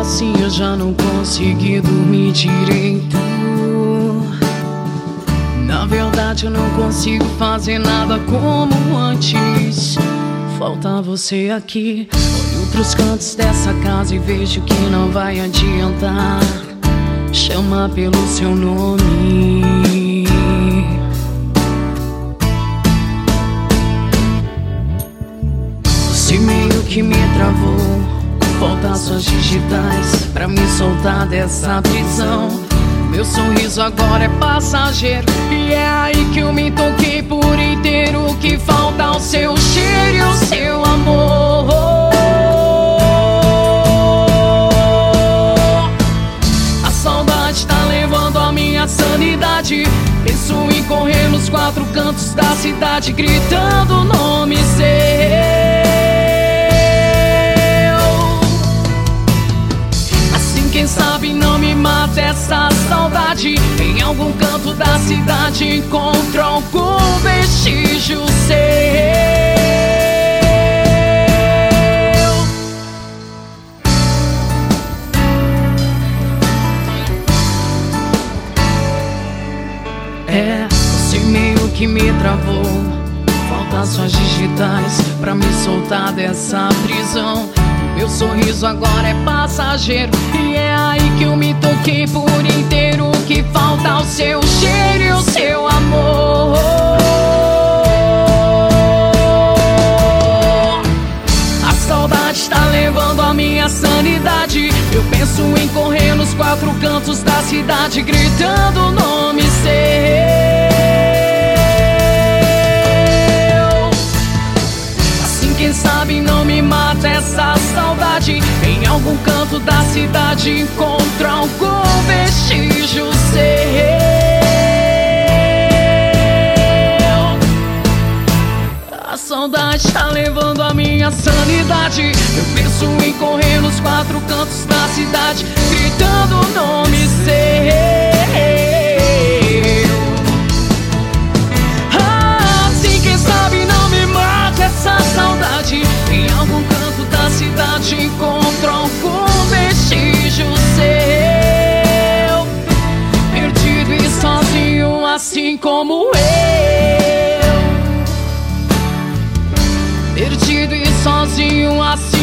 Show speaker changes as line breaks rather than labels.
assim eu já não consegui dormir direito. Na verdade eu não consigo fazer nada como antes. Falta você aqui. Olho pros cantos dessa casa e vejo que não vai adiantar chamar pelo seu nome. Você meio que me travou. Falta suas digitais pra me soltar dessa prisão. Meu sorriso agora é passageiro e é aí que eu me toquei por inteiro. O que falta é o seu cheiro e o seu amor. A saudade tá levando a minha sanidade. Penso em correr nos quatro cantos da cidade gritando o nome seu. Quem sabe não me mata essa saudade. Em algum canto da cidade encontro algum vestígio seu. É, você meio que me travou. Falta suas digitais pra me soltar dessa prisão. Meu sorriso agora é passageiro e é aí que eu me toquei por inteiro. O que falta é o seu cheiro e o seu amor. A saudade tá levando a minha sanidade. Eu penso em correr nos quatro cantos da cidade gritando o nome seu. Quem sabe não me mata essa saudade. Em algum canto da cidade encontro algum vestígio seu. A saudade tá levando a minha sanidade. Eu penso em correr nos quatro cantos da cidade gritando o nome seu. Essa saudade, em algum canto da cidade encontro algum vestígio seu. Perdido e sozinho assim como eu. Perdido e sozinho assim